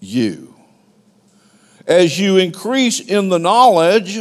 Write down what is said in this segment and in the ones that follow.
you. As you increase in the knowledge,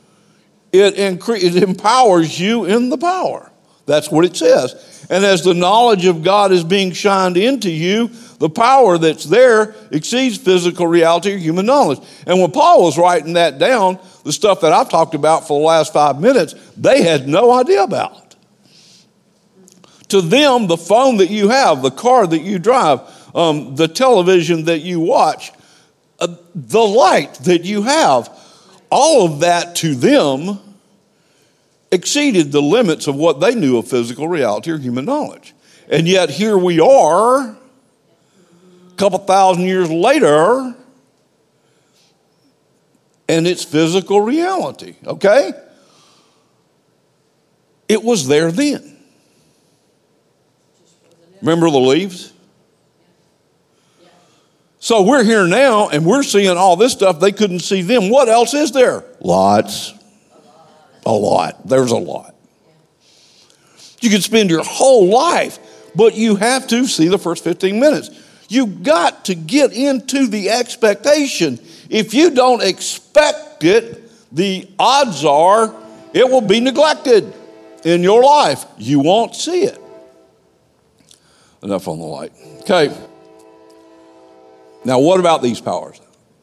it empowers you in the power. That's what it says. And as the knowledge of God is being shined into you, the power that's there exceeds physical reality or human knowledge. And when Paul was writing that down, the stuff that I've talked about for the last 5 minutes, they had no idea about. To them, the phone that you have, the car that you drive, the television that you watch, the light that you have, all of that to them exceeded the limits of what they knew of physical reality or human knowledge. And yet here we are, a couple thousand years later, and it's physical reality, okay? It was there then. Remember the leaves? So we're here now, and we're seeing all this stuff they couldn't see then. What else is there? Lots. A lot. There's a lot. You could spend your whole life, but you have to see the first 15 minutes. You've got to get into the expectation. If you don't expect it, the odds are it will be neglected in your life. You won't see it. Enough on the light. Okay. Now, what about these powers?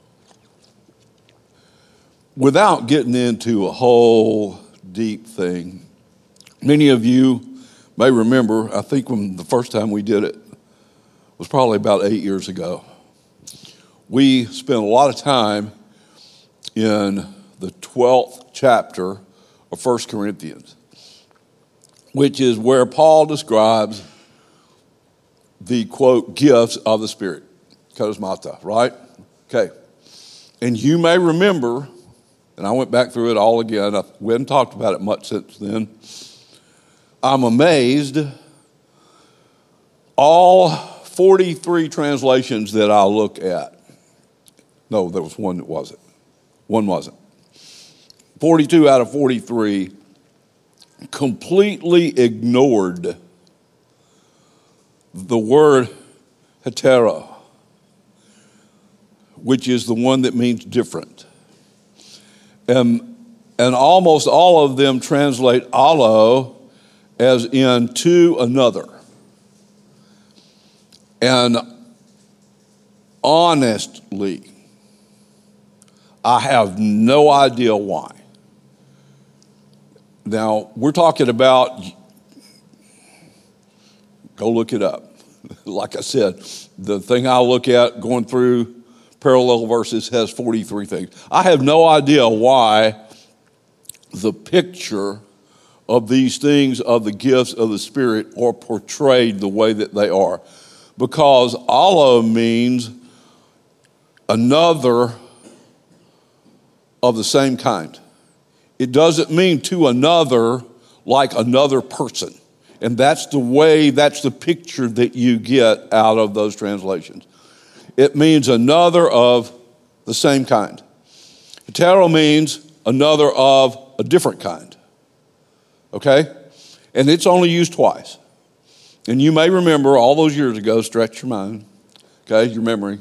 Without getting into a whole deep thing, many of you may remember, I think when the first time we did it was probably about 8 years ago. We spent a lot of time in the 12th chapter of 1 Corinthians, which is where Paul describes the, quote, gifts of the Spirit, charismata, right? Okay. And you may remember, and I went back through it all again. We haven't talked about it much since then. I'm amazed. All 43 translations that I look at. No, there was one that wasn't. One wasn't. 42 out of 43 completely ignored the word hetero, which is the one that means different. And almost all of them translate allo as in to another. And honestly, I have no idea why. Now, we're talking about, go look it up. Like I said, the thing I look at going through parallel verses has 43 things. I have no idea why the picture of these things of the gifts of the Spirit are portrayed the way that they are. Because allo means another of the same kind. It doesn't mean to another like another person. And that's the picture that you get out of those translations. It means another of the same kind. Hetero means another of a different kind. Okay? And it's only used twice. And you may remember all those years ago, stretch your mind, okay, your memory.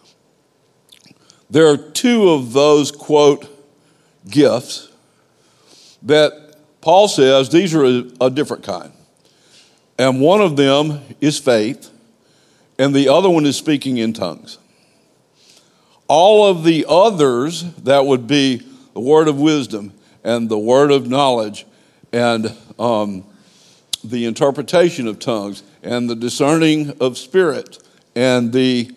There are two of those, quote, gifts that Paul says these are a different kind. And one of them is faith, and the other one is speaking in tongues. All of the others, that would be the word of wisdom and the word of knowledge and the interpretation of tongues and the discerning of spirit and the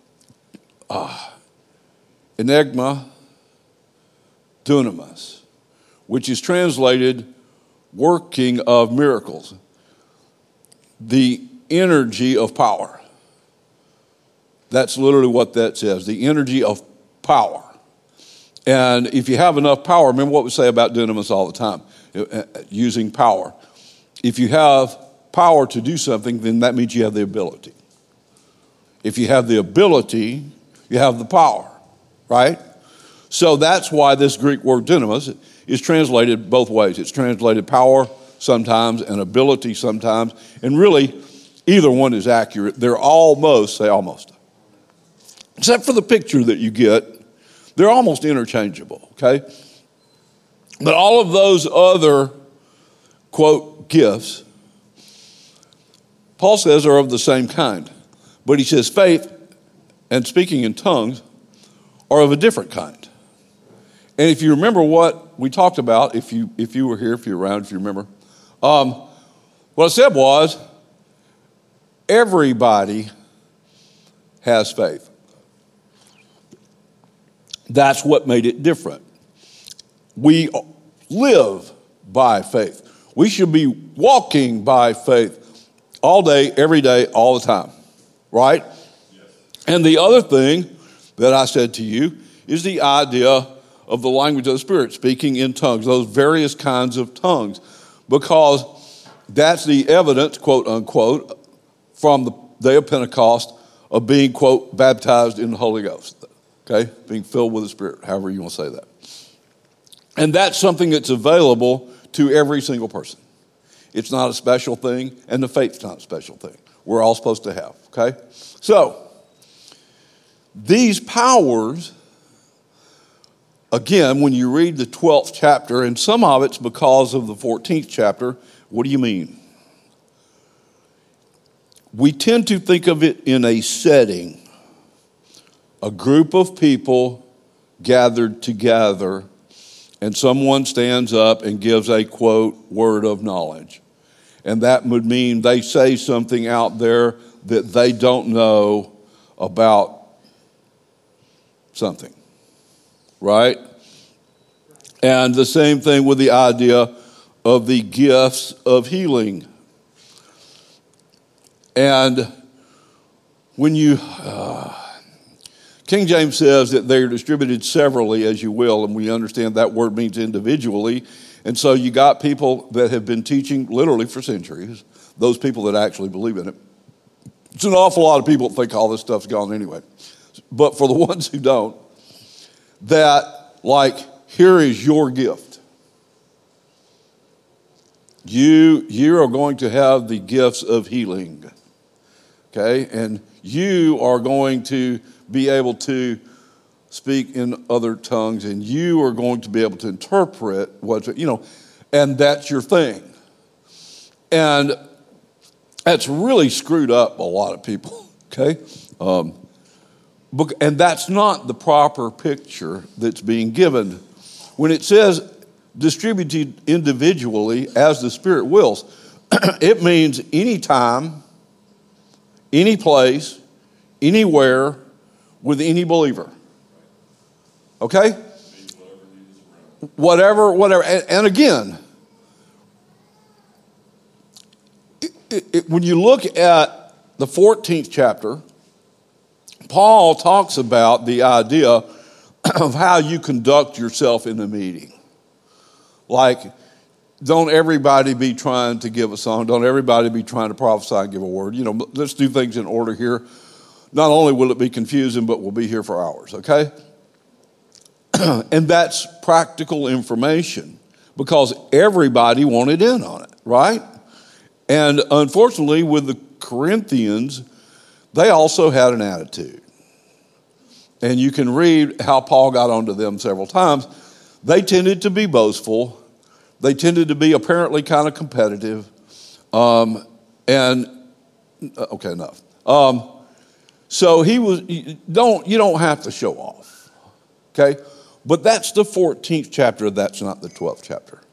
enigma dunamis, which is translated working of miracles, the energy of power. That's literally what that says, the energy of power. And if you have enough power, remember what we say about dunamis all the time, using power. If you have power to do something, then that means you have the ability. If you have the ability, you have the power, right? So that's why this Greek word dunamis is translated both ways. It's translated power sometimes and ability sometimes. And really, either one is accurate. They're almost, say almost, except for the picture that you get, they're almost interchangeable, okay? But all of those other, quote, gifts, Paul says are of the same kind. But he says faith and speaking in tongues are of a different kind. And if you remember what we talked about, if you were here, if you're around, if you remember, what I said was everybody has faith. That's what made it different. We live by faith. We should be walking by faith all day, every day, all the time, right? Yes. And the other thing that I said to you is the idea of the language of the Spirit, speaking in tongues, those various kinds of tongues, because that's the evidence, quote unquote, from the day of Pentecost of being, quote, baptized in the Holy Ghost, okay? Being filled with the Spirit, however you want to say that. And that's something that's available to every single person. It's not a special thing, and the faith's not a special thing. We're all supposed to have, okay? So, these powers, again, when you read the 12th chapter, and some of it's because of the 14th chapter, what do you mean? We tend to think of it in a setting, a group of people gathered together, and someone stands up and gives a, quote, word of knowledge. And that would mean they say something out there that they don't know about something, right? And the same thing with the idea of the gifts of healing. And when you, King James says that they're distributed severally, as you will, and we understand that word means individually. And so you got people that have been teaching literally for centuries, those people that actually believe in it. It's an awful lot of people that think all this stuff's gone anyway. But for the ones who don't, that, like, here is your gift. You are going to have the gifts of healing, okay? And you are going to be able to speak in other tongues, and you are going to be able to interpret what's, and that's your thing. And that's really screwed up a lot of people, okay? And that's not the proper picture that's being given. When it says distributed individually as the Spirit wills, it means anytime, any place, anywhere, with any believer. Okay? Whatever. And again, when you look at the 14th chapter, Paul talks about the idea of how you conduct yourself in a meeting. Like, don't everybody be trying to give a song. Don't everybody be trying to prophesy and give a word. Let's do things in order here. Not only will it be confusing, but we'll be here for hours, okay? And that's practical information because everybody wanted in on it, right? And unfortunately, with the Corinthians, they also had an attitude. And you can read how Paul got onto them several times. They tended to be boastful. They tended to be apparently kind of competitive. Okay, enough. So you don't have to show off, okay? But that's the 14th chapter. That's not the 12th chapter.